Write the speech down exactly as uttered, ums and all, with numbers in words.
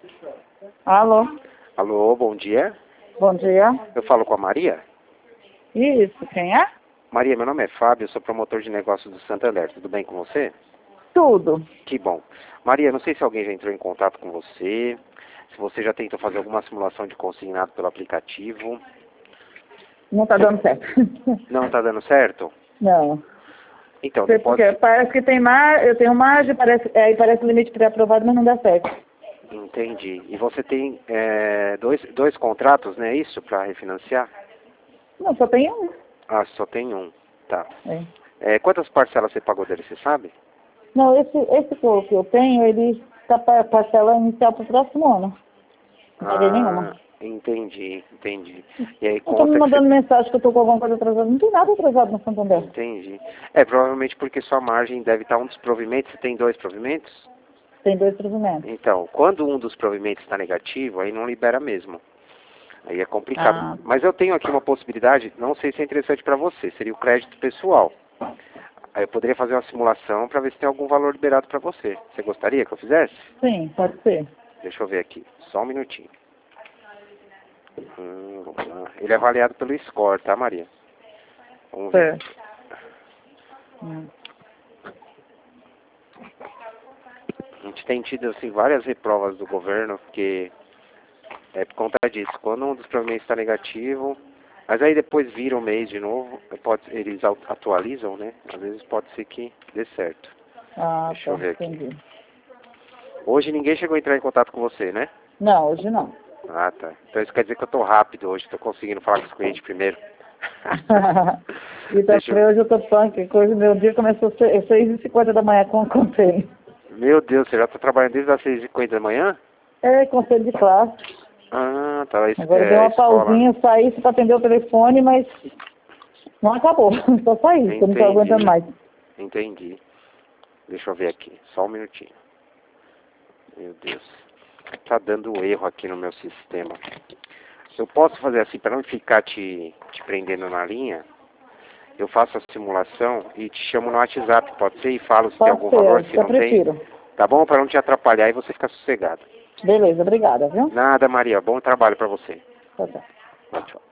Alô, Alô, bom dia. bom dia. Eu falo com a Maria? Isso, quem é? Maria, meu nome é Fábio, eu sou promotor de negócios do Santander. Tudo bem com você? Tudo. Que bom. Maria, não sei se alguém já entrou em contato com você, se você já tentou fazer alguma simulação de consignado pelo aplicativo. Não tá dando certo. Não está dando certo? Não. Então, Sei não pode... porque parece que tem mais, eu tenho margem, parece, é, parece o limite pré-aprovado, mas não dá certo. Entendi. E você tem é, dois, dois contratos, né? Isso, para refinanciar? Não, só tem um. Ah, só tem um. Tá. É. É, quantas parcelas você pagou dele, você sabe? Não, esse, esse que eu, que eu tenho, ele está para parcela inicial para o próximo ano. Não paguei nenhuma. Ah, entendi, entendi. E aí Não estou me conta que você... mandando mensagem que eu estou com alguma coisa atrasada. Não tem nada atrasado no Santander. Entendi. É, provavelmente porque sua margem deve estar um dos provimentos. Você tem dois provimentos? Tem dois provimentos. Então, quando um dos provimentos está negativo, aí não libera mesmo. Aí é complicado. Ah, Mas eu tenho aqui uma possibilidade, não sei se é interessante para você, seria o crédito pessoal. Aí eu poderia fazer uma simulação para ver se tem algum valor liberado para você. Você gostaria que eu fizesse? sim, pode ser. Deixa eu ver aqui, só um minutinho. Hum, vamos lá. Ele é avaliado pelo score, tá, Maria? Vamos ver. Certo. Hum. A gente tem tido assim, várias reprovas do governo, porque é por conta disso. Quando um dos provimentos está negativo, mas aí depois vira o mês de novo, pode, eles au- atualizam, né? Às vezes pode ser que dê certo. Ah, Deixa tá, eu ver aqui. entendi. Hoje ninguém chegou a entrar em contato com você, né? Não, hoje não. Ah, tá. Então isso quer dizer que eu tô rápido hoje, tô conseguindo falar com os clientes primeiro. E Deixa também eu... hoje eu tô punk, coisa, meu dia começou às seis e cinquenta da manhã com o conselho. Meu Deus, você já tá trabalhando desde as seis e cinquenta da manhã? É, conselho de classe. Ah, tá. Es- Agora deu É, uma escola. pausinha, saí para atender o telefone, mas não acabou. Só saí, porque eu não tô aguentando Entendi. mais. Entendi. Deixa eu ver aqui, só um minutinho. Meu Deus. Tá dando erro aqui no meu sistema. Eu posso fazer assim, para não ficar te, te prendendo na linha, eu faço a simulação e te chamo no WhatsApp, pode ser? E falo se tem Pode algum ser, valor, acho se que eu não tem. prefiro. Tá bom? Para não te atrapalhar e você ficar sossegado. Beleza, obrigada, viu? Nada, Maria. Bom trabalho para você. Tá bom. Tchau, tchau.